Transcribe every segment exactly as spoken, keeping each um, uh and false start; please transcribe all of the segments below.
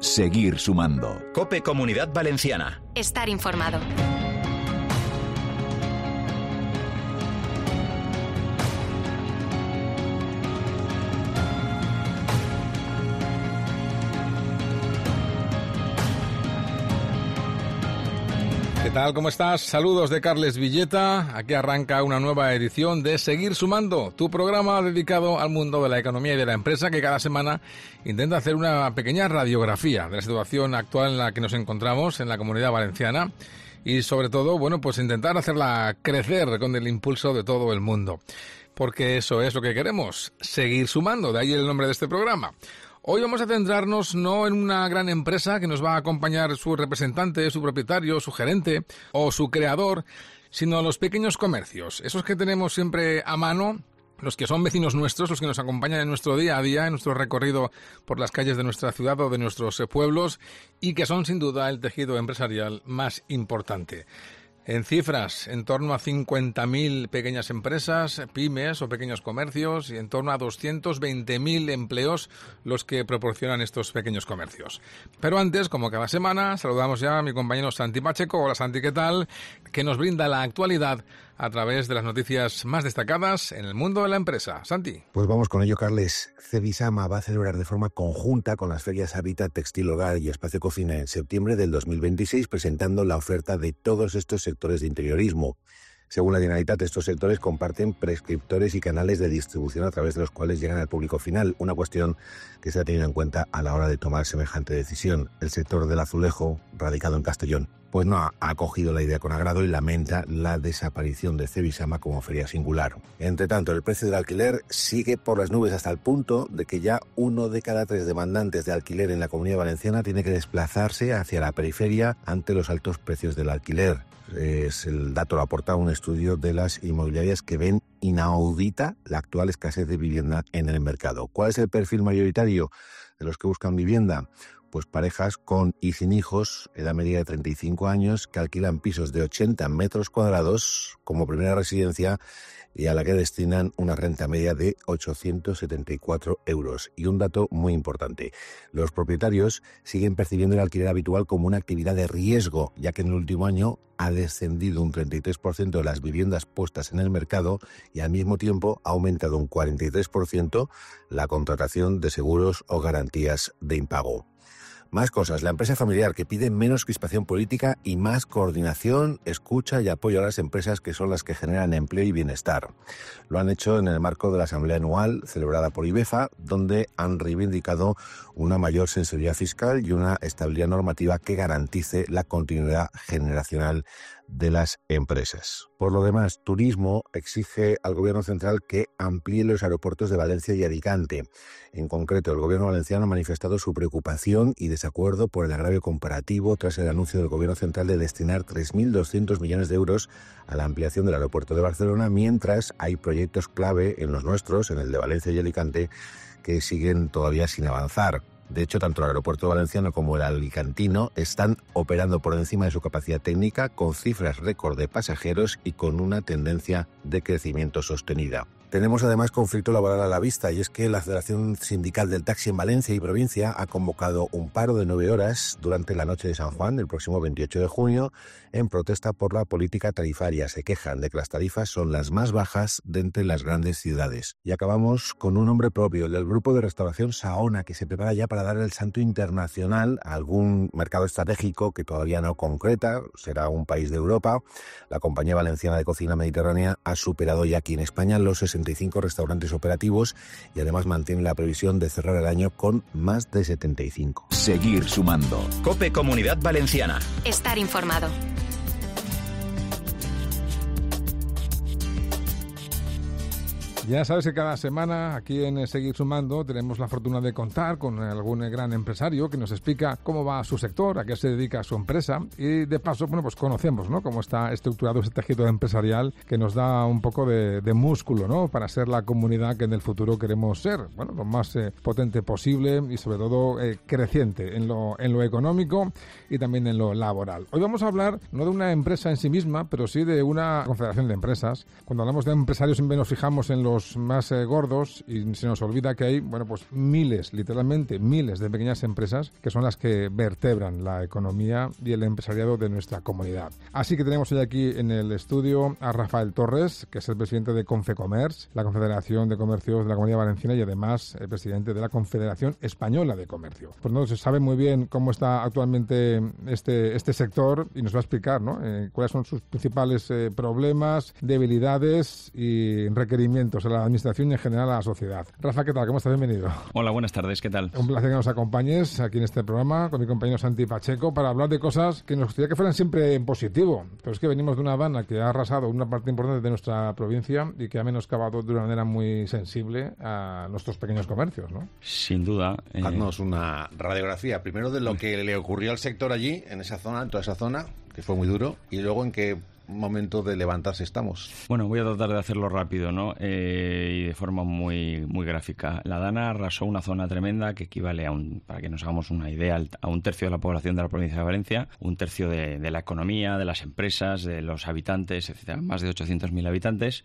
Seguir sumando. COPE Comunidad Valenciana. Estar informado. ¿Qué tal? ¿Cómo estás? Saludos de Carles Villeta. Aquí arranca una nueva edición de Seguir Sumando, tu programa dedicado al mundo de la economía y de la empresa, que cada semana intenta hacer una pequeña radiografía de la situación actual en la que nos encontramos en la Comunidad Valenciana y, sobre todo, bueno, pues intentar hacerla crecer con el impulso de todo el mundo. Porque eso es lo que queremos, seguir sumando, de ahí el nombre de este programa. Hoy vamos a centrarnos no en una gran empresa que nos va a acompañar su representante, su propietario, su gerente o su creador, sino en los pequeños comercios, esos que tenemos siempre a mano, los que son vecinos nuestros, los que nos acompañan en nuestro día a día, en nuestro recorrido por las calles de nuestra ciudad o de nuestros pueblos, y que son sin duda el tejido empresarial más importante. En cifras, en torno a cincuenta mil pequeñas empresas, pymes o pequeños comercios, y en torno a doscientos veinte mil empleos los que proporcionan estos pequeños comercios. Pero antes, como cada semana, saludamos ya a mi compañero Santi Pacheco. Hola Santi, ¿qué tal? Que nos brinda la actualidad a través de las noticias más destacadas en el mundo de la empresa. Santi. Pues vamos con ello, Carles. Cebisama va a celebrar de forma conjunta con las ferias Hábitat, Textil Hogar y Espacio Cocina en septiembre del dos mil veintiséis, presentando la oferta de todos estos sectores de interiorismo. Según la Generalitat, estos sectores comparten prescriptores y canales de distribución a través de los cuales llegan al público final, una cuestión que se ha tenido en cuenta a la hora de tomar semejante decisión. El sector del azulejo, radicado en Castellón, pues no ha acogido la idea con agrado y lamenta la desaparición de Cebisama como feria singular. Entre tanto, el precio del alquiler sigue por las nubes hasta el punto de que ya uno de cada tres demandantes de alquiler en la Comunidad Valenciana tiene que desplazarse hacia la periferia ante los altos precios del alquiler. Es el dato lo aporta un estudio de las inmobiliarias que ven inaudita la actual escasez de vivienda en el mercado. ¿Cuál es el perfil mayoritario de los que buscan vivienda? Pues parejas con y sin hijos, edad media de treinta y cinco años, que alquilan pisos de ochenta metros cuadrados como primera residencia y a la que destinan una renta media de ochocientos setenta y cuatro euros. Y un dato muy importante, los propietarios siguen percibiendo el alquiler habitual como una actividad de riesgo, ya que en el último año ha descendido un treinta y tres por ciento de las viviendas puestas en el mercado y al mismo tiempo ha aumentado un cuarenta y tres por ciento la contratación de seguros o garantías de impago. Más cosas. La empresa familiar, que pide menos crispación política y más coordinación, escucha y apoyo a las empresas, que son las que generan empleo y bienestar. Lo han hecho en el marco de la Asamblea Anual celebrada por IBEFA, donde han reivindicado una mayor sensibilidad fiscal y una estabilidad normativa que garantice la continuidad generacional de las empresas. Por lo demás, Turismo exige al Gobierno central que amplíe los aeropuertos de Valencia y Alicante. En concreto, el Gobierno valenciano ha manifestado su preocupación y desacuerdo por el agravio comparativo tras el anuncio del Gobierno central de destinar tres mil doscientos millones de euros a la ampliación del aeropuerto de Barcelona, mientras hay proyectos clave en los nuestros, en el de Valencia y Alicante, que siguen todavía sin avanzar. De hecho, tanto el aeropuerto valenciano como el alicantino están operando por encima de su capacidad técnica, con cifras récord de pasajeros y con una tendencia de crecimiento sostenida. Tenemos además conflicto laboral a la vista, y es que la Federación Sindical del Taxi en Valencia y provincia ha convocado un paro de nueve horas durante la noche de San Juan del próximo veintiocho de junio en protesta por la política tarifaria. Se quejan de que las tarifas son las más bajas de entre las grandes ciudades. Y acabamos con un nombre propio, el del grupo de restauración Saona, que se prepara ya para dar el salto internacional a algún mercado estratégico que todavía no concreta, será un país de Europa. La compañía valenciana de cocina mediterránea ha superado ya aquí en España los sesenta y cinco restaurantes operativos y además mantiene la previsión de cerrar el año con más de setenta y cinco. Seguir sumando. COPE Comunidad Valenciana. Estar informado. Ya sabes que cada semana aquí en Seguir Sumando tenemos la fortuna de contar con algún gran empresario que nos explica cómo va su sector, a qué se dedica su empresa, y de paso, bueno, pues conocemos, ¿no?, cómo está estructurado ese tejido empresarial que nos da un poco de, de músculo, ¿no?, para ser la comunidad que en el futuro queremos ser, bueno, lo más eh, potente posible y sobre todo eh, creciente en lo, en lo económico y también en lo laboral. Hoy vamos a hablar no de una empresa en sí misma, pero sí de una confederación de empresas. Cuando hablamos de empresarios siempre nos fijamos en los los más eh, gordos y se nos olvida que hay, bueno, pues miles, literalmente miles de pequeñas empresas que son las que vertebran la economía y el empresariado de nuestra comunidad. Así que tenemos hoy aquí en el estudio a Rafael Torres, que es el presidente de Confecommerce, la Confederación de Comercios de la Comunidad Valenciana, y además el presidente de la Confederación Española de Comercio. Pues no se sabe muy bien cómo está actualmente este, este sector y nos va a explicar, ¿no? Eh, cuáles son sus principales eh, problemas, debilidades y requerimientos a la administración y en general a la sociedad. Rafa, ¿qué tal? ¿Cómo estás? Bienvenido. Hola, buenas tardes, ¿qué tal? Un placer que nos acompañes aquí en este programa con mi compañero Santi Pacheco para hablar de cosas que nos gustaría que fueran siempre en positivo. Pero es que venimos de una Dana que ha arrasado una parte importante de nuestra provincia y que ha menoscabado de una manera muy sensible a nuestros pequeños comercios, ¿no? Sin duda. Eh... Haznos una radiografía, primero de lo que le ocurrió al sector allí, en esa zona, en toda esa zona, que fue muy duro, y luego en qué momento de levantarse estamos. Bueno, voy a tratar de hacerlo rápido, ¿no? Eh, y de forma muy muy gráfica. La Dana arrasó una zona tremenda que equivale a un, para que nos hagamos una idea, a un tercio de la población de la provincia de Valencia, un tercio de, de la economía, de las empresas, de los habitantes, etcétera, más de ochocientos mil habitantes.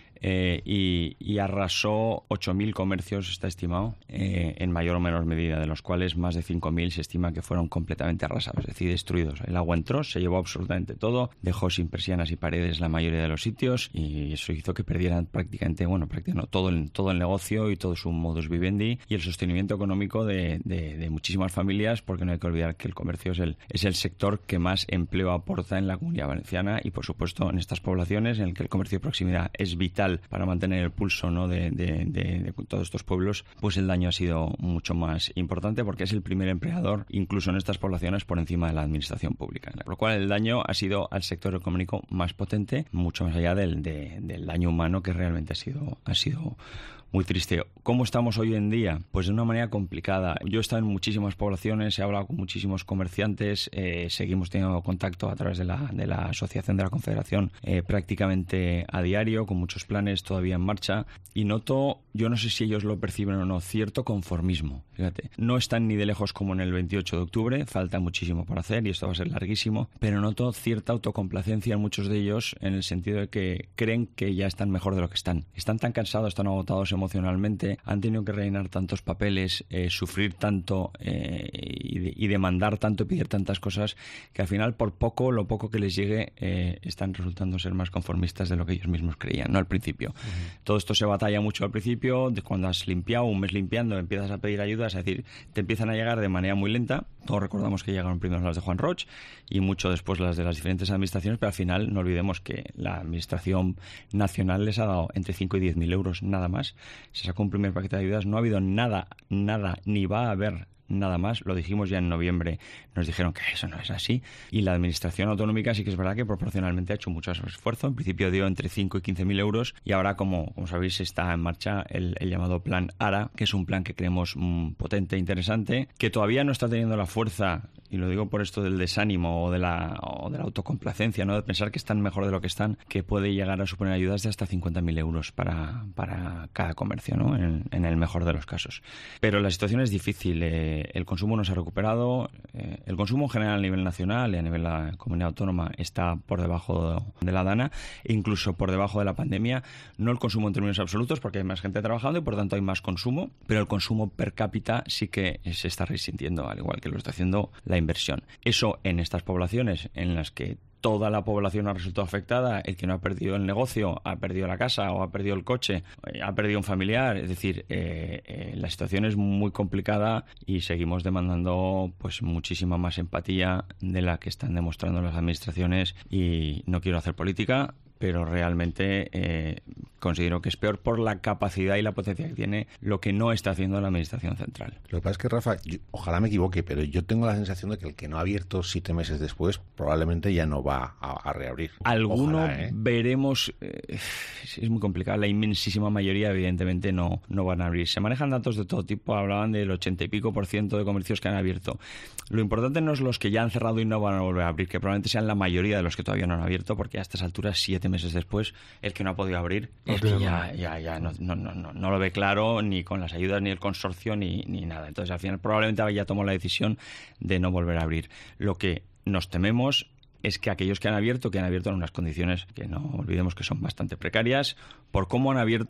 Eh, y, y arrasó ocho mil comercios, está estimado, eh, en mayor o menor medida, de los cuales más de cinco mil se estima que fueron completamente arrasados, es decir, destruidos. El agua entró, se llevó absolutamente todo, dejó sin persianas y paredes la mayoría de los sitios y eso hizo que perdieran prácticamente, bueno, prácticamente no, todo, el, todo el negocio y todo su modus vivendi y el sostenimiento económico de, de, de muchísimas familias, porque no hay que olvidar que el comercio es el, es el sector que más empleo aporta en la Comunidad Valenciana y, por supuesto, en estas poblaciones en el que el comercio de proximidad es vital para mantener el pulso, ¿no? de, de, de, de todos estos pueblos, pues el daño ha sido mucho más importante porque es el primer empleador, incluso en estas poblaciones, por encima de la administración pública. Por lo cual el daño ha sido al sector económico más potente, mucho más allá del, de, del daño humano que realmente ha sido, ha sido muy triste. ¿Cómo estamos hoy en día? Pues de una manera complicada. Yo he estado en muchísimas poblaciones, he hablado con muchísimos comerciantes, eh, seguimos teniendo contacto a través de la, de la asociación de la Confederación eh, prácticamente a diario, con muchos planes todavía en marcha, y noto, yo no sé si ellos lo perciben o no, cierto conformismo. Fíjate, no están ni de lejos como en el veintiocho de octubre, falta muchísimo por hacer y esto va a ser larguísimo, pero noto cierta autocomplacencia en muchos de ellos en el sentido de que creen que ya están mejor de lo que están. Están tan cansados, están agotados emocionalmente, han tenido que rellenar tantos papeles, eh, sufrir tanto eh, y, de, y demandar tanto y pedir tantas cosas que al final por poco, lo poco que les llegue eh, están resultando ser más conformistas de lo que ellos mismos creían, no al principio. Uh-huh. Todo esto se batalla mucho al principio, de cuando has limpiado, un mes limpiando, empiezas a pedir ayudas, es decir, te empiezan a llegar de manera muy lenta. Todos recordamos que llegaron primero las de Juan Roig y mucho después las de las diferentes administraciones, pero al final no olvidemos que la administración nacional les ha dado entre cinco y diez mil euros nada más. Se sacó un primer paquete de ayudas, no ha habido nada, nada, ni va a haber nada más. Lo dijimos ya en noviembre, nos dijeron que eso no es así. Y la administración autonómica sí que es verdad que proporcionalmente ha hecho mucho esfuerzo. En principio dio entre cinco y quince mil euros y ahora, como, como sabéis, está en marcha el, el llamado Plan ARA, que es un plan que creemos mmm, potente, interesante, que todavía no está teniendo la fuerza, y lo digo por esto del desánimo o de la, o de la autocomplacencia, ¿no? De pensar que están mejor de lo que están, que puede llegar a suponer ayudas de hasta cincuenta mil euros para, para cada comercio, ¿no? En, en el mejor de los casos. Pero la situación es difícil. Eh, el consumo no se ha recuperado. Eh, el consumo en general a nivel nacional y a nivel de la comunidad autónoma está por debajo de la Dana, e incluso por debajo de la pandemia. No el consumo en términos absolutos, porque hay más gente trabajando y por tanto hay más consumo, pero el consumo per cápita sí que se está resintiendo, al igual que lo está haciendo la inversión. Eso en estas poblaciones en las que toda la población ha resultado afectada, el que no ha perdido el negocio, ha perdido la casa o ha perdido el coche, ha perdido un familiar, es decir, eh, eh, la situación es muy complicada y seguimos demandando pues muchísima más empatía de la que están demostrando las administraciones, y no quiero hacer política, pero realmente eh, considero que es peor por la capacidad y la potencia que tiene lo que no está haciendo la Administración Central. Lo que pasa es que, Rafa, yo, ojalá me equivoque, pero yo tengo la sensación de que el que no ha abierto siete meses después probablemente ya no va a, a reabrir. Alguno ojalá, ¿eh? veremos, eh, es muy complicado, la inmensísima mayoría evidentemente no, no van a abrir. Se manejan datos de todo tipo, hablaban del ochenta y pico por ciento de comercios que han abierto. Lo importante no es los que ya han cerrado y no van a volver a abrir, que probablemente sean la mayoría de los que todavía no han abierto, porque a estas alturas, siete meses después, el que no ha podido abrir es que ya, ya, ya no, no, no, no, no lo ve claro, ni con las ayudas, ni el consorcio, ni, ni nada. Entonces, al final, probablemente ya tomó la decisión de no volver a abrir. Lo que nos tememos es que aquellos que han abierto, que han abierto en unas condiciones que no olvidemos que son bastante precarias, por cómo han abierto,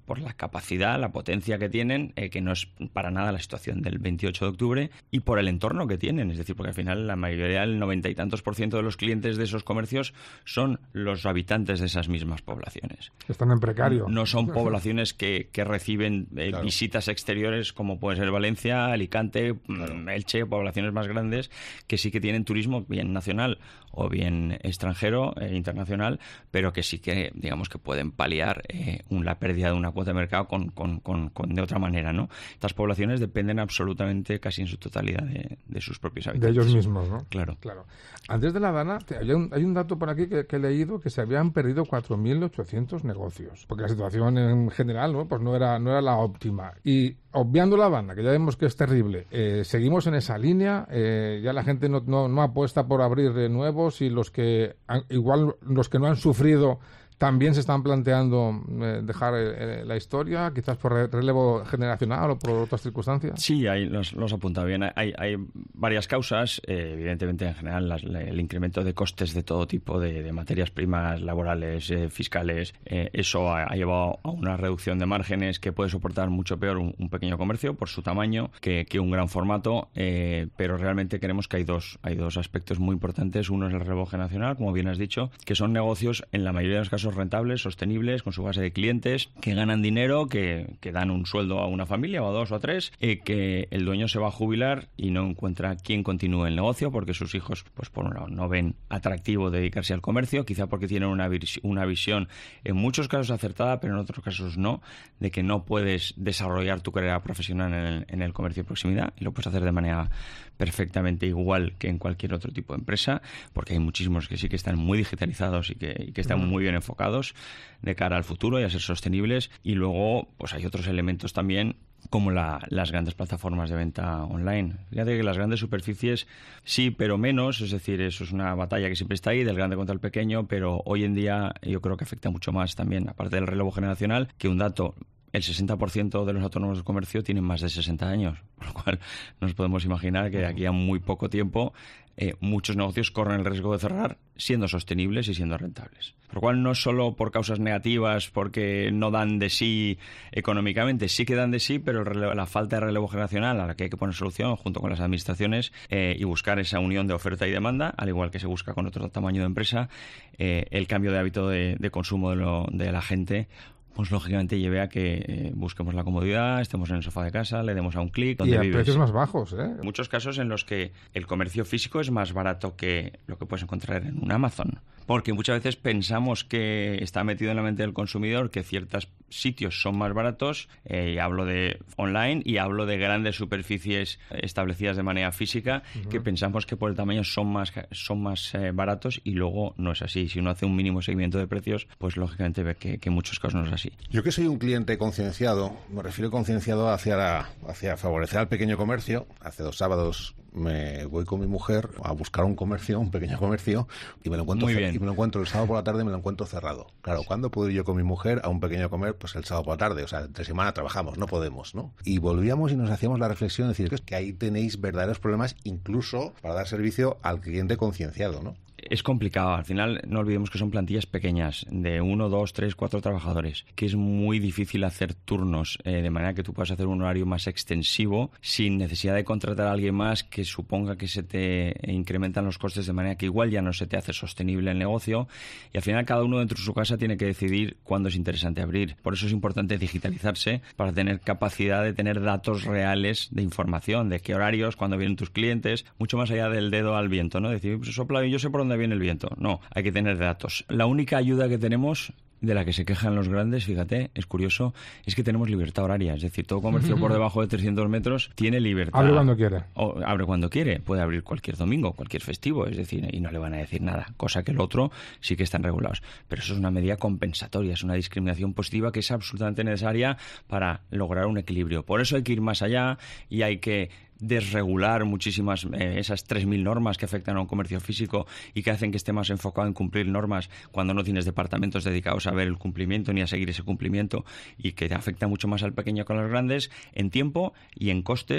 por la capacidad, la potencia que tienen, eh, que no es para nada la situación del veintiocho de octubre, y por el entorno que tienen. Es decir, porque al final la mayoría, el noventa y tantos por ciento de los clientes de esos comercios son los habitantes de esas mismas poblaciones. Están en precario. No son poblaciones que, que reciben eh, claro. visitas exteriores como puede ser Valencia, Alicante, Claro. Elche, poblaciones más grandes que sí que tienen turismo bien nacional o bien extranjero e internacional, pero que sí que, digamos, que pueden paliar eh, un, la pérdida de una cuota de mercado con, con, con, con de otra manera, ¿no? Estas poblaciones dependen absolutamente, casi en su totalidad, de, de sus propios habitantes. De ellos mismos, ¿no? Claro. Claro. Antes de la Dana, te- hay un, hay un dato por aquí que, que he leído que se habían perdido cuatro mil ochocientos negocios, porque la situación en general, ¿no? Pues no era, no era la óptima. Y obviando la Dana, que ya vemos que es terrible, eh, seguimos en esa línea, eh, ya la gente no, no, no apuesta por abrir de nuevos, y los que han- igual los que no han sufrido también se están planteando eh, dejar eh, la historia, quizás por re- relevo generacional o por otras circunstancias. Sí, hay, los, los apuntado bien. Hay, hay varias causas. Eh, evidentemente, en general, las- la- el incremento de costes de todo tipo, de, de materias primas, laborales, eh, fiscales, eh, eso ha, ha llevado a una reducción de márgenes que puede soportar mucho peor un, un pequeño comercio por su tamaño que, que un gran formato. Eh, pero realmente creemos que hay dos, hay dos aspectos muy importantes. Uno es el relevo generacional, como bien has dicho, que son negocios en la mayoría de los casos rentables, sostenibles, con su base de clientes, que ganan dinero, que, que dan un sueldo a una familia o a dos o a tres, eh, que el dueño se va a jubilar y no encuentra quién continúe el negocio porque sus hijos, pues por un lado, no ven atractivo dedicarse al comercio, quizá porque tienen una, vis- una visión en muchos casos acertada, pero en otros casos no, de que no puedes desarrollar tu carrera profesional en el, en el comercio de proximidad, y lo puedes hacer de manera perfectamente igual que en cualquier otro tipo de empresa, porque hay muchísimos que sí que están muy digitalizados y que, y que están muy bien enfocados de cara al futuro y a ser sostenibles. Y luego pues hay otros elementos también, como la, las grandes plataformas de venta online. Fíjate que las grandes superficies sí, pero menos, es decir, eso es una batalla que siempre está ahí, del grande contra el pequeño, pero hoy en día yo creo que afecta mucho más también, aparte del relevo generacional, que un dato: el sesenta por ciento de los autónomos de comercio tienen más de sesenta años, por lo cual nos podemos imaginar que de aquí a muy poco tiempo eh, muchos negocios corren el riesgo de cerrar siendo sostenibles y siendo rentables. Por lo cual no solo por causas negativas, porque no dan de sí económicamente, sí que dan de sí, pero el relevo, la falta de relevo generacional a la que hay que poner solución junto con las administraciones eh, y buscar esa unión de oferta y demanda, al igual que se busca con otro tamaño de empresa, eh, el cambio de hábito de, de consumo de, lo, de la gente, pues lógicamente lleve a que eh, busquemos la comodidad, estemos en el sofá de casa, le demos a un clic Y donde a vives. precios más bajos, ¿eh? Muchos casos en los que el comercio físico es más barato que lo que puedes encontrar en un Amazon. Porque muchas veces pensamos que está metido en la mente del consumidor que ciertos sitios son más baratos, eh, y hablo de online y hablo de grandes superficies establecidas de manera física, uh-huh. que pensamos que por el tamaño son más, son más eh, baratos, y luego no es así. Si uno hace un mínimo seguimiento de precios, pues lógicamente ve que, que en muchos casos no es así. Yo que soy un cliente concienciado, me refiero concienciado hacia, la, hacia favorecer al pequeño comercio. Hace dos sábados me voy con mi mujer a buscar un comercio, un pequeño comercio, y me lo encuentro, Muy bien. y me lo encuentro el sábado por la tarde, me lo encuentro cerrado. Claro, ¿cuándo puedo ir yo con mi mujer a un pequeño comer? Pues el sábado por la tarde, o sea, entre semana trabajamos, no podemos, ¿no? Y volvíamos y nos hacíamos la reflexión de decir que ahí tenéis verdaderos problemas, incluso para dar servicio al cliente concienciado, ¿no? Es complicado. Al final no olvidemos que son plantillas pequeñas, de uno, dos, tres, cuatro trabajadores, que es muy difícil hacer turnos, eh, de manera que tú puedas hacer un horario más extensivo sin necesidad de contratar a alguien más que suponga que se te incrementan los costes, de manera que igual ya no se te hace sostenible el negocio, y al final cada uno dentro de su casa tiene que decidir cuándo es interesante abrir. Por eso es importante digitalizarse, para tener capacidad de tener datos reales de información, de qué horarios, cuándo vienen tus clientes, mucho más allá del dedo al viento, ¿no? Decir, pues sopla y yo sé por dónde viene el viento. No, hay que tener datos. La única ayuda que tenemos, de la que se quejan los grandes, fíjate, es curioso, es que tenemos libertad horaria. Es decir, todo comercio por debajo de trescientos metros tiene libertad. Abre cuando quiere. O abre cuando quiere. Puede abrir cualquier domingo, cualquier festivo, es decir, y no le van a decir nada. Cosa que el otro sí que están regulados. Pero eso es una medida compensatoria, es una discriminación positiva que es absolutamente necesaria para lograr un equilibrio. Por eso hay que ir más allá y hay que desregular muchísimas eh, esas tres mil normas que afectan a un comercio físico y que hacen que esté más enfocado en cumplir normas cuando no tienes departamentos dedicados a ver el cumplimiento ni a seguir ese cumplimiento, y que afecta mucho más al pequeño que a los grandes en tiempo y en costes,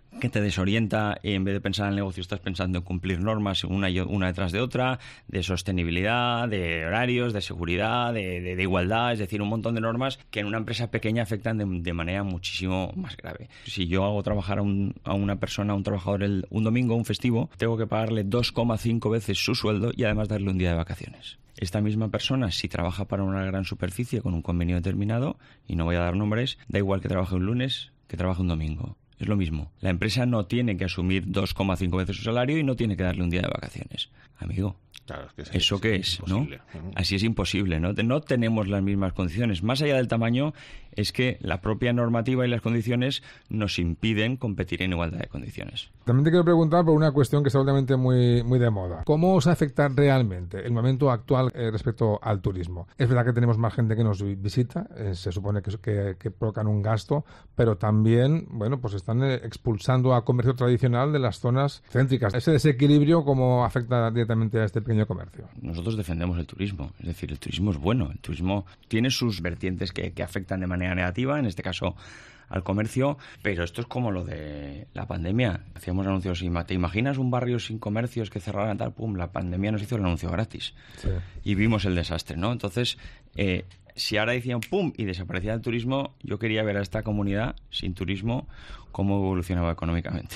que te desorienta y en vez de pensar en el negocio estás pensando en cumplir normas una, y una detrás de otra, de sostenibilidad, de horarios, de seguridad, de, de, de igualdad, es decir, un montón de normas que en una empresa pequeña afectan de, de manera muchísimo más grave. Si yo hago trabajar a, un, a una persona, a un trabajador el, un domingo, un festivo, tengo que pagarle dos coma cinco veces su sueldo y además darle un día de vacaciones. Esta misma persona, si trabaja para una gran superficie con un convenio determinado, y no voy a dar nombres, da igual que trabaje un lunes que trabaje un domingo. Es lo mismo. La empresa no tiene que asumir dos coma cinco veces su salario y no tiene que darle un día de vacaciones. Amigo, claro, es que ¿eso qué es? ¿No? Así es imposible, ¿no? No tenemos las mismas condiciones. Más allá del tamaño, es que la propia normativa y las condiciones nos impiden competir en igualdad de condiciones. También te quiero preguntar por una cuestión que está últimamente muy, muy de moda. ¿Cómo os afecta realmente el momento actual eh, respecto al turismo? Es verdad que tenemos más gente que nos visita, eh, se supone que, que, que provocan un gasto, pero también, bueno, pues están eh, expulsando a comercio tradicional de las zonas céntricas. ¿Ese desequilibrio cómo afecta directamente a este pequeño comercio? Nosotros defendemos el turismo, es decir, el turismo es bueno. El turismo tiene sus vertientes que, que afectan de manera negativa, en este caso al comercio, pero esto es como lo de la pandemia. Hacíamos anuncios, ¿te imaginas un barrio sin comercios que cerraran tal? Pum, la pandemia nos hizo el anuncio gratis. Sí. Y vimos el desastre, ¿no? Entonces, eh, si ahora decían pum y desaparecía el turismo, yo quería ver a esta comunidad sin turismo cómo evolucionaba económicamente.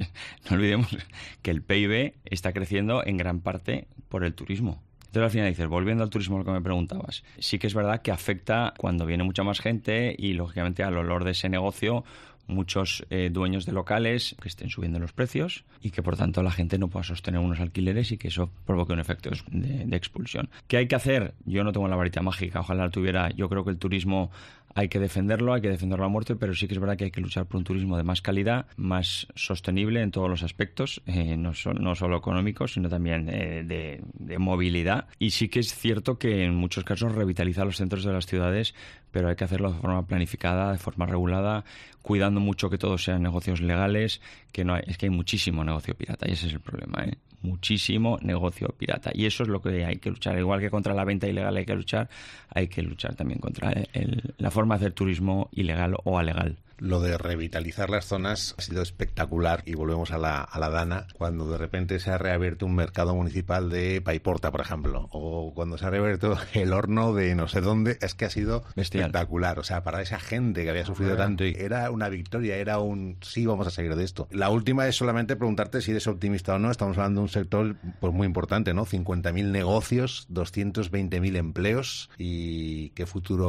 No olvidemos que el P I B está creciendo en gran parte por el turismo. Entonces al final dices, volviendo al turismo, lo que me preguntabas, sí que es verdad que afecta cuando viene mucha más gente y lógicamente al olor de ese negocio muchos eh, dueños de locales que estén subiendo los precios y que por tanto la gente no pueda sostener unos alquileres y que eso provoque un efecto de, de expulsión. ¿Qué hay que hacer? Yo no tengo la varita mágica, ojalá la tuviera. Yo creo que el turismo hay que defenderlo, hay que defenderlo a muerte, pero sí que es verdad que hay que luchar por un turismo de más calidad, más sostenible en todos los aspectos, eh, no, so, no solo económicos, sino también eh, de, de movilidad. Y sí que es cierto que en muchos casos revitaliza los centros de las ciudades, pero hay que hacerlo de forma planificada, de forma regulada, cuidando mucho que todos sean negocios legales, que no hay, es que hay muchísimo negocio pirata y ese es el problema, ¿eh? Muchísimo negocio pirata. Y eso es lo que hay que luchar. Igual que contra la venta ilegal hay que luchar, hay que luchar también contra el, la forma de hacer turismo ilegal o alegal. Lo de revitalizar las zonas ha sido espectacular y volvemos a la, a la Dana, cuando de repente se ha reabierto un mercado municipal de Paiporta, por ejemplo, o cuando se ha reabierto el horno de no sé dónde, es que ha sido Bestial. espectacular. O sea, para esa gente que había sufrido bueno. tanto, era una victoria, era un sí, vamos a salir de esto. La última es solamente preguntarte si eres optimista o no. Estamos hablando de un sector pues muy importante, ¿no? cincuenta mil negocios, doscientos veinte mil empleos. ¿Y qué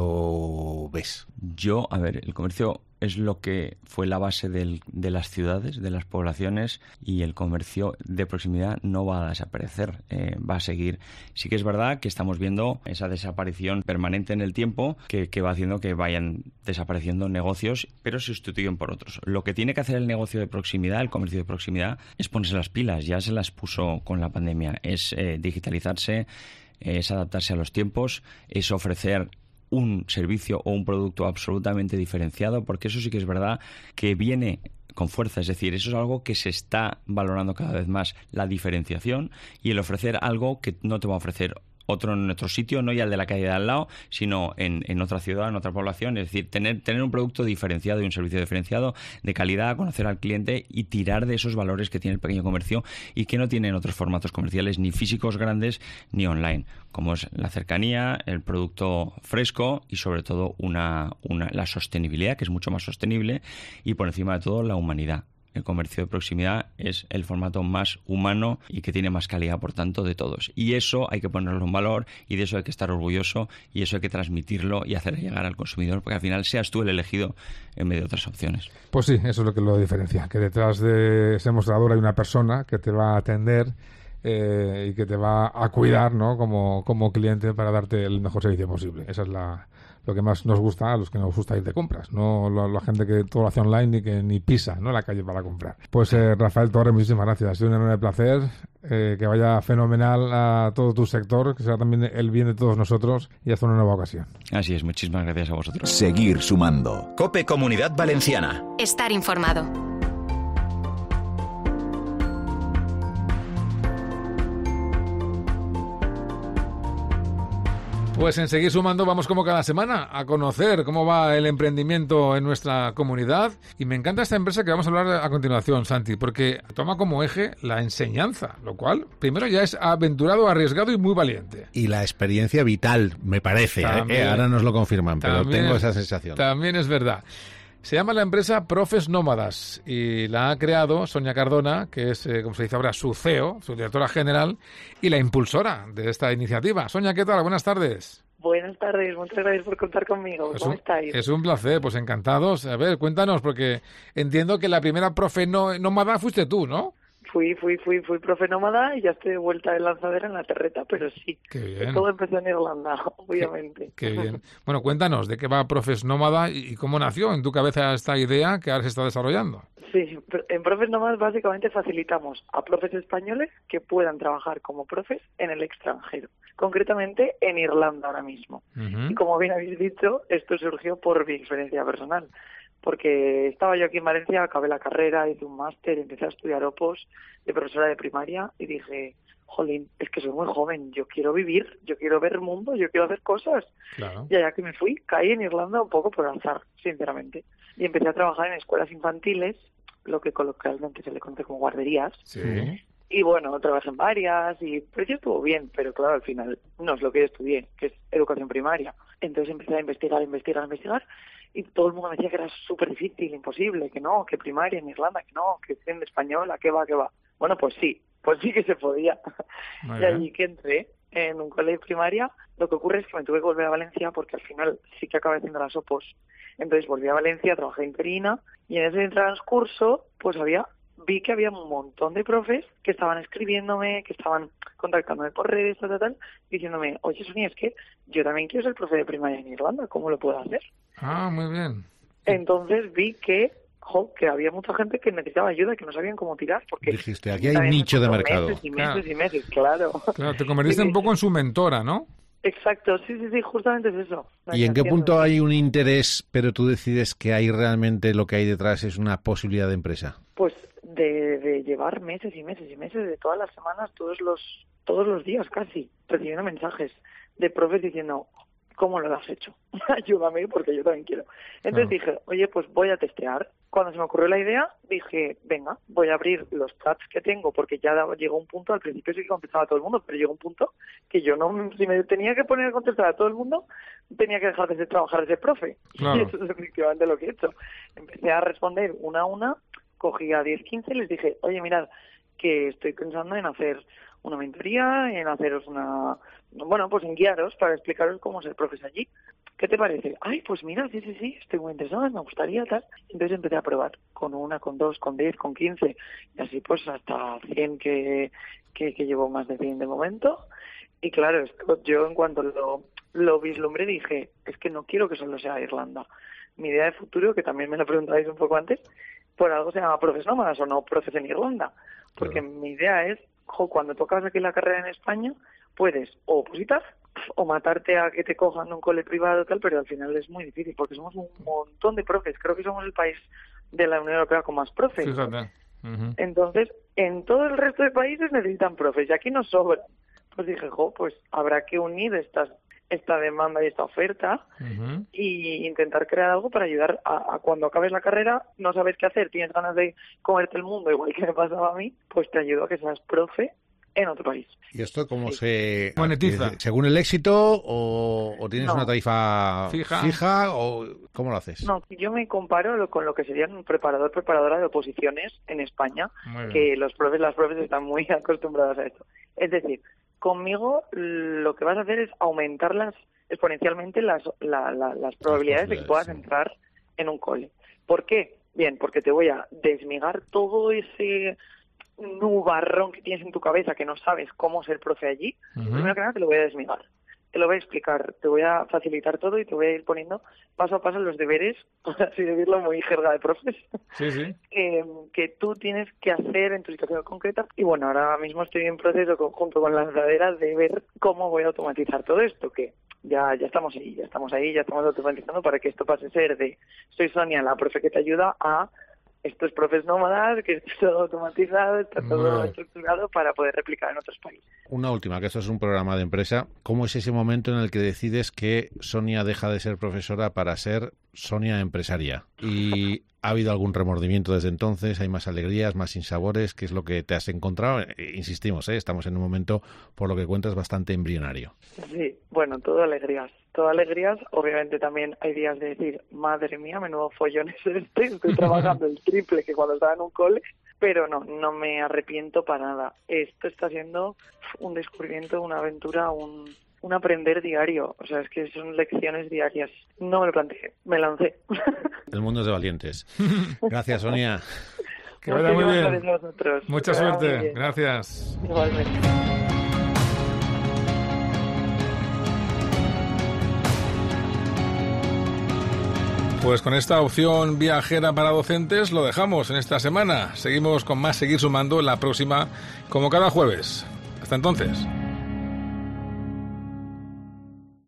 futuro ves? Yo, a ver, el comercio es lo que fue la base del, de las ciudades, de las poblaciones, y el comercio de proximidad no va a desaparecer, eh, va a seguir. Sí que es verdad que estamos viendo esa desaparición permanente en el tiempo que, que va haciendo que vayan desapareciendo negocios, pero se sustituyen por otros. Lo que tiene que hacer el negocio de proximidad, el comercio de proximidad, es ponerse las pilas. Ya se las puso con la pandemia. Es eh, digitalizarse, es adaptarse a los tiempos, es ofrecer un servicio o un producto absolutamente diferenciado, porque eso sí que es verdad que viene con fuerza, es decir, eso es algo que se está valorando cada vez más, la diferenciación y el ofrecer algo que no te va a ofrecer otro en otro sitio, no ya el de la calle de al lado, sino en, en otra ciudad, en otra población. Es decir, tener, tener un producto diferenciado y un servicio diferenciado de calidad, conocer al cliente y tirar de esos valores que tiene el pequeño comercio y que no tienen otros formatos comerciales ni físicos grandes ni online, como es la cercanía, el producto fresco y sobre todo una, una, la sostenibilidad, que es mucho más sostenible, y por encima de todo la humanidad. El comercio de proximidad es el formato más humano y que tiene más calidad, por tanto, de todos. Y eso hay que ponerlo en valor y de eso hay que estar orgulloso y eso hay que transmitirlo y hacer llegar al consumidor, porque al final seas tú el elegido en medio de otras opciones. Pues sí, eso es lo que lo diferencia, que detrás de ese mostrador hay una persona que te va a atender eh, y que te va a cuidar, ¿no? como, como cliente para darte el mejor servicio posible. Esa es la... lo que más nos gusta a los que nos gusta ir de compras, no la, la gente que todo lo hace online y que ni pisa, ¿no?, la calle para comprar. Pues eh, Rafael Torres, muchísimas gracias, ha sido un enorme placer, eh, que vaya fenomenal a todo tu sector, que sea también el bien de todos nosotros y hasta una nueva ocasión. Así es, muchísimas gracias a vosotros. Seguir sumando. COPE Comunidad Valenciana. Estar informado. Pues en Seguir Sumando vamos como cada semana a conocer cómo va el emprendimiento en nuestra comunidad. Y me encanta esta empresa que vamos a hablar a continuación, Santi, porque toma como eje la enseñanza, lo cual primero ya es aventurado, arriesgado y muy valiente. Y la experiencia vital, me parece. También, ¿eh? Ahora nos lo confirman, pero también, tengo esa sensación. También es verdad. Se llama la empresa Profes Nómadas y la ha creado Sonia Cardona, que es, eh, como se dice ahora, su C E O, su directora general y la impulsora de esta iniciativa. Sonia, ¿qué tal? Buenas tardes. Buenas tardes, muchas gracias por contar conmigo. Es ¿Cómo un, estáis? Es un placer, pues encantados. A ver, cuéntanos, porque entiendo que la primera profe no, nómada fuiste tú, ¿no? Fui, fui, fui, fui profe nómada y ya estoy de vuelta de lanzadera en la terreta, pero sí. Qué bien. Todo empezó en Irlanda, obviamente. Qué, qué bien. Bueno, cuéntanos, ¿de qué va Profes Nómada y cómo nació en tu cabeza esta idea que ahora se está desarrollando? Sí, en Profes Nómadas básicamente facilitamos a profes españoles que puedan trabajar como profes en el extranjero, concretamente en Irlanda ahora mismo. Uh-huh. Y como bien habéis dicho, esto surgió por mi experiencia personal. Porque estaba yo aquí en Valencia, acabé la carrera, hice un máster, empecé a estudiar opos de profesora de primaria y dije, jolín, es que soy muy joven, yo quiero vivir, yo quiero ver el mundo, yo quiero hacer cosas. Claro. Y allá que me fui, caí en Irlanda un poco por azar, sinceramente. Y empecé a trabajar en escuelas infantiles, lo que coloquialmente se le conoce como guarderías. Sí. Y bueno, trabajé en varias y el precio estuvo bien, pero claro, al final no es lo que yo estudié, que es educación primaria. Entonces empecé a investigar, investigar, investigar y todo el mundo me decía que era súper difícil, imposible, que no, que primaria en Irlanda, que no, que en española, que va, que va. Bueno, pues sí, pues sí que se podía. Muy y bien. allí que entré en un colegio primaria, lo que ocurre es que me tuve que volver a Valencia porque al final sí que acabé haciendo las opos. Entonces volví a Valencia, trabajé interina y en ese transcurso pues había vi que había un montón de profes que estaban escribiéndome, que estaban contactándome por redes, tal, tal, tal, diciéndome, oye, Sonia, es que yo también quiero ser profe de primaria en Irlanda, ¿cómo lo puedo hacer? Ah, muy bien. Entonces vi que, jo, que había mucha gente que necesitaba ayuda, que no sabían cómo tirar, porque... Dijiste, aquí hay un nicho de mercado. Meses y meses Claro. y meses, claro. Claro, te convertiste un poco en su mentora, ¿no? Exacto, sí, sí, sí, justamente es eso. ¿Y en qué punto hay un interés, pero tú decides que ahí realmente lo que hay detrás es una posibilidad de empresa? Pues de, de llevar meses y meses y meses, de todas las semanas, todos los todos los días casi, recibiendo mensajes de profes diciendo, ¿cómo lo has hecho? Ayúdame porque yo también quiero. Entonces Claro. dije, oye, pues voy a testear. Cuando se me ocurrió la idea, dije, venga, voy a abrir los chats que tengo, porque ya daba- llegó un punto, al principio sí que contestaba a todo el mundo, pero llegó un punto que yo no, si me tenía que poner a contestar a todo el mundo, tenía que dejar de ser, trabajar de ser profe. Claro. Y eso es efectivamente lo que he hecho. Empecé a responder una a una, cogí a diez, quince y les dije, oye, mirad, que estoy pensando en hacer una mentoría, en haceros una, bueno, pues en guiaros para explicaros cómo ser profes allí. ¿Qué te parece? Ay, pues mira, sí, sí, sí, estoy muy interesada, me gustaría, tal. Entonces empecé a probar con una, con dos, con diez, con quince, y así pues hasta cien que, que, que llevo más de cien de momento. Y claro, esto, yo en cuanto lo, lo vislumbré dije, es que no quiero que solo sea Irlanda. Mi idea de futuro, que también me lo preguntáis un poco antes, por algo se llama Profes Nómadas o no Profes en Irlanda. Porque Claro. mi idea es, jo, cuando tocas aquí la carrera en España, puedes o opositar o matarte a que te cojan de un cole privado tal, pero al final es muy difícil porque somos un montón de profes. Creo que somos el país de la Unión Europea con más profes. Fíjate. Ujú. Entonces, en todo el resto de países necesitan profes y aquí nos sobran. Pues dije, jo, pues habrá que unir estas esta demanda y esta oferta Ujú. y intentar crear algo para ayudar a, a cuando acabes la carrera, no sabes qué hacer, tienes ganas de comerte el mundo, igual que me pasaba a mí, pues te ayudo a que seas profe en otro país. ¿Y esto cómo Sí. se Monetiza. ¿Según el éxito o, o tienes No. una tarifa Fija. o cómo lo haces? No, yo me comparo lo- con lo que sería un preparador, preparadora de oposiciones en España, Muy bien. que los profes, las profes están muy acostumbrados a esto. Es decir, conmigo lo que vas a hacer es aumentar las, exponencialmente las, la- la- las probabilidades de que posibilidades, puedas sí. entrar en un cole. ¿Por qué? Bien, porque te voy a desmigar todo ese nubarrón que tienes en tu cabeza que no sabes cómo ser profe allí. Ujú. Primero que nada te lo voy a desmigar. Te lo voy a explicar, te voy a facilitar todo y te voy a ir poniendo paso a paso los deberes, por así decirlo, muy jerga de profes, Sí, sí. eh, que tú tienes que hacer en tu situación concreta. Y bueno, ahora mismo estoy en proceso con- junto con Lanzadera de ver cómo voy a automatizar todo esto, que ya ya estamos ahí, ya estamos ahí, ya estamos automatizando para que esto pase a ser de soy Sonia, la profe que te ayuda, a estos profes nómadas, que está todo automatizado, está todo Bueno. estructurado para poder replicar en otros países. Una última, que esto es un programa de empresa. ¿Cómo es ese momento en el que decides que Sonia deja de ser profesora para ser Sonia empresaria? ¿Y ha habido algún remordimiento desde entonces? ¿Hay más alegrías, más sinsabores? ¿Qué es lo que te has encontrado? Eh, insistimos, ¿eh? Estamos en un momento, por lo que cuentas, bastante embrionario. Sí, bueno, todo alegrías. Todo alegrías. Obviamente también hay días de decir, madre mía, menudo follón es este, estoy trabajando el triple que cuando estaba en un cole, pero no, no me arrepiento para nada. Esto está siendo un descubrimiento, una aventura, un, un aprender diario. O sea, es que son lecciones diarias. No me lo planteé, me lancé. El mundo es de valientes. Gracias, Sonia. Que vaya muy Muchísimas bien. gracias a vosotros. Mucha Que vaya muy suerte. bien. Gracias. Igualmente. Pues con esta opción viajera para docentes lo dejamos en esta semana. Seguimos con más Seguir Sumando en la próxima, como cada jueves. Hasta entonces.